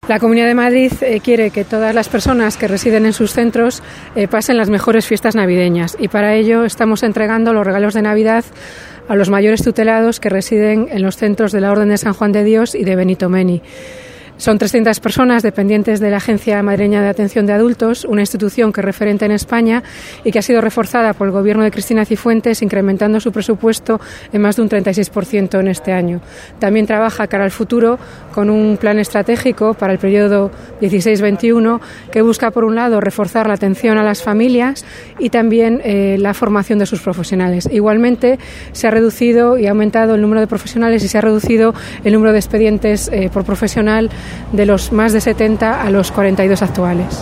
La Comunidad de Madrid quiere que todas las personas que residen en sus centros pasen las mejores fiestas navideñas y para ello estamos entregando los regalos de Navidad a los mayores tutelados que residen en los centros de la Orden de San Juan de Dios y de Benito Meni. Son 300 personas dependientes de la Agencia Madrileña de Atención de Adultos, una institución que es referente en España y que ha sido reforzada por el Gobierno de Cristina Cifuentes, incrementando su presupuesto en más de un 36% en este año. También trabaja cara al futuro con un plan estratégico para el periodo 16-21 que busca, por un lado, reforzar la atención a las familias y también la formación de sus profesionales. Igualmente, se ha reducido y ha aumentado el número de profesionales y se ha reducido el número de expedientes por profesional de los más de 70 a los 42 actuales.